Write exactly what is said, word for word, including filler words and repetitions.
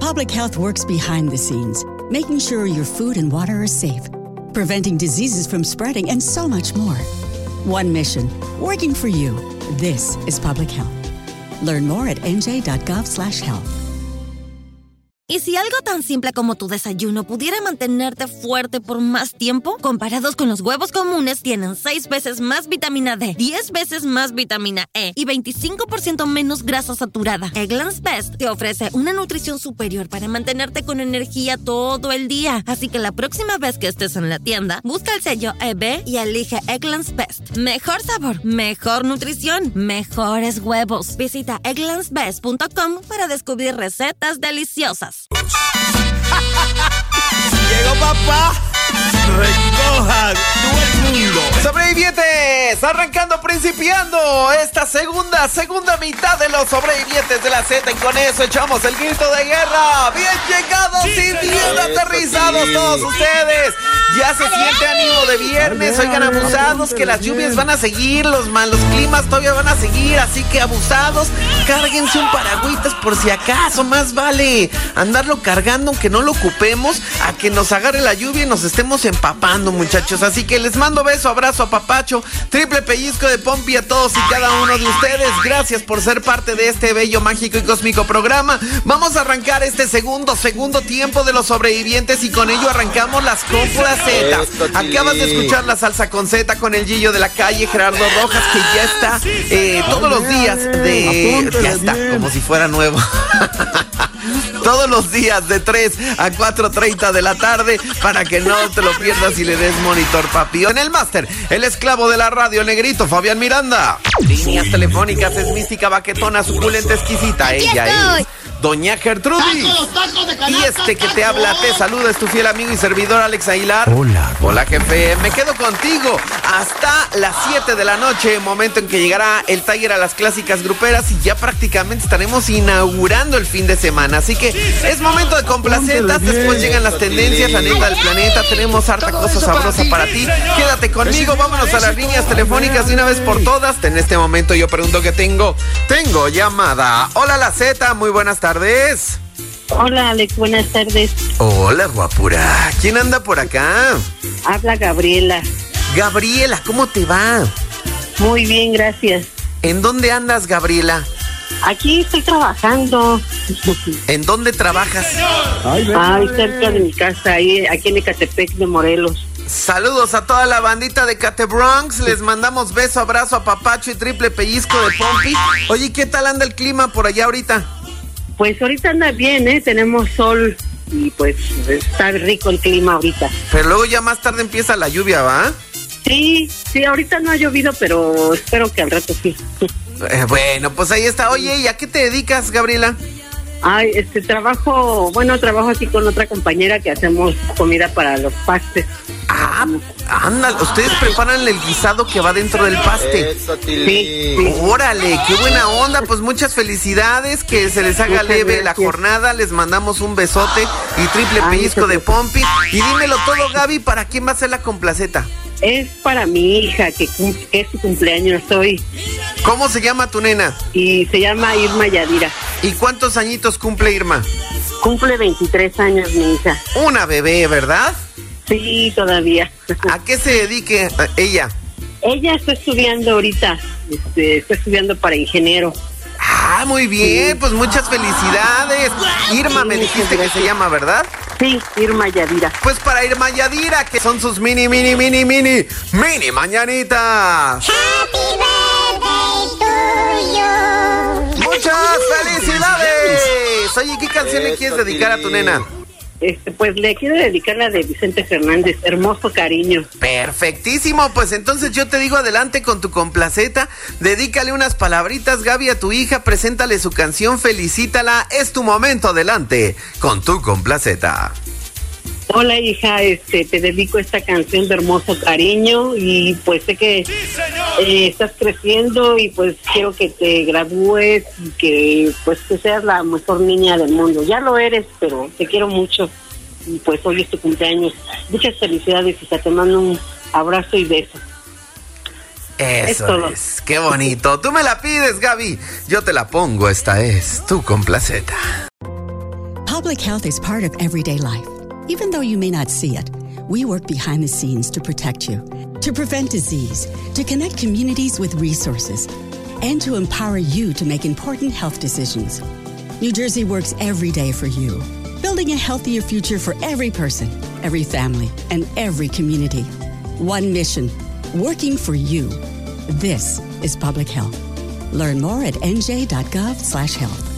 Public Health works behind the scenes, making sure your food and water are safe, preventing diseases from spreading, and so much more. One mission, working for you. This is Public Health. Learn more at n j dot gov slash health. ¿Y si algo tan simple como tu desayuno pudiera mantenerte fuerte por más tiempo? Comparados con los huevos comunes, tienen seis veces más vitamina D, diez veces más vitamina E y veinticinco por ciento menos grasa saturada. Eggland's Best te ofrece una nutrición superior para mantenerte con energía todo el día. Así que la próxima vez que estés en la tienda, busca el sello E B y elige Eggland's Best. Mejor sabor, mejor nutrición, mejores huevos. Visita egglands best punto com para descubrir recetas deliciosas. Llegó papá, recojan todo el mundo. Sobrevivientes, arrancando, principiando esta segunda, segunda mitad de los sobrevivientes de la Z. Y con eso echamos el grito de guerra. Bien llegados y bien aterrizados todos ustedes. Ya se siente ánimo de viernes. Oigan, abusados que las lluvias van a seguir, los malos climas todavía van a seguir. Así que abusados, cárguense un paragüitas por si acaso. Más vale andarlo cargando aunque no lo ocupemos, a que nos agarre la lluvia y nos estemos empapando, muchachos. Así que les mando beso, abrazo, apapacho, triple pellizco de pompi a todos y cada uno de ustedes. Gracias por ser parte de este bello, mágico y cósmico programa. Vamos a arrancar este segundo, segundo tiempo de los sobrevivientes y con ello arrancamos las cómpulas Z. Acabas de escuchar la salsa con Z con el Gillo de la calle, Gerardo Rojas, que ya está eh, todos los días de... Ya está, como si fuera nuevo. Todos los días de tres a cuatro treinta de la tarde para que no te lo pierdas y le des monitor, papi. En el máster, el esclavo de la radio, negrito Fabián Miranda. Líneas telefónicas, es mística, baquetona, suculenta, exquisita. Ella es Doña Gertrudis. Y este que te habla, te saluda, es tu fiel amigo y servidor Alex Aguilar. Hola. Hola, jefe. Me quedo contigo hasta las siete de la noche, momento en que llegará el Tiger a las clásicas gruperas y ya prácticamente estaremos inaugurando el fin de semana. Así que es momento de complacetas, después llegan las tendencias, la neta del planeta, tenemos harta cosa sabrosa para ti. Quédate conmigo, vámonos a las líneas telefónicas de una vez por todas. En este momento yo pregunto que tengo, tengo llamada. Hola, la Z, muy buenas tardes. Hola, Alex, buenas tardes. Hola, guapura. ¿Quién anda por acá? Habla Gabriela. Gabriela, ¿cómo te va? Muy bien, gracias. ¿En dónde andas, Gabriela? Aquí estoy trabajando. ¿En dónde trabajas? Ay, cerca de mi casa, ahí, aquí en Ecatepec de Morelos. Saludos a toda la bandita de Cate Bronx. Les mandamos beso, abrazo, apapacho y triple pellizco de pompi. Oye, ¿qué tal anda el clima por allá ahorita? Pues ahorita anda bien, ¿eh? Tenemos sol y pues está rico el clima ahorita. Pero luego ya más tarde empieza la lluvia, ¿va? Sí, sí, ahorita no ha llovido, pero espero que al rato sí. Eh, bueno, pues ahí está. Oye, ¿y a qué te dedicas, Gabriela? Ay, este, trabajo, bueno, trabajo aquí con otra compañera que hacemos comida para los pastes. Ah, ándale, ustedes preparan el guisado que va dentro del paste. Sí, sí. Órale, qué buena onda, pues muchas felicidades, que se les haga muchas leve gracias. la jornada, les mandamos un besote y triple Ay, pellizco de gracias. pompi. Y dímelo todo, Gaby, ¿para quién va a ser la complaceta? Es para mi hija, que, cum- que es su cumpleaños hoy, ¿Cómo se llama tu nena? y se llama Irma Yadira. ¿Y cuántos añitos cumple Irma? Cumple veintitrés años mi hija. Una bebé, ¿verdad? Sí, todavía. ¿A qué se dedique eh, ella? Ella está estudiando ahorita, este, está estudiando para ingeniero. Ah, muy bien, pues muchas felicidades. Irma, me dijiste que se llama, ¿verdad? Sí, Irma Yadira. Pues para Irma Yadira, que son sus mini, mini, mini, mini, mini mañanitas. Happy birthday to you. ¡Muchas felicidades! Oye, ¿qué canción le quieres dedicar a tu nena? Este, pues le quiero dedicar la de Vicente Fernández, Hermoso Cariño. Perfectísimo, pues entonces yo te digo adelante con tu complaceta, dedícale unas palabritas, Gaby, a tu hija, preséntale su canción, felicítala, es tu momento, adelante con tu complaceta. Hola hija, este, te dedico esta canción de Hermoso Cariño y pues sé que eh, estás creciendo y pues quiero que te gradúes y que pues que seas la mejor niña del mundo. Ya lo eres, pero te quiero mucho y pues hoy es tu cumpleaños. Muchas felicidades, hija, te mando un abrazo y beso. Eso es, es, qué bonito. Tú me la pides, Gaby, yo te la pongo, esta es tu complaceta. Public health is part of everyday life. Even though you may not see it, we work behind the scenes to protect you, to prevent disease, to connect communities with resources, and to empower you to make important health decisions. New Jersey works every day for you, building a healthier future for every person, every family, and every community. One mission, working for you. This is public health. Learn more at n j dot gov slash health.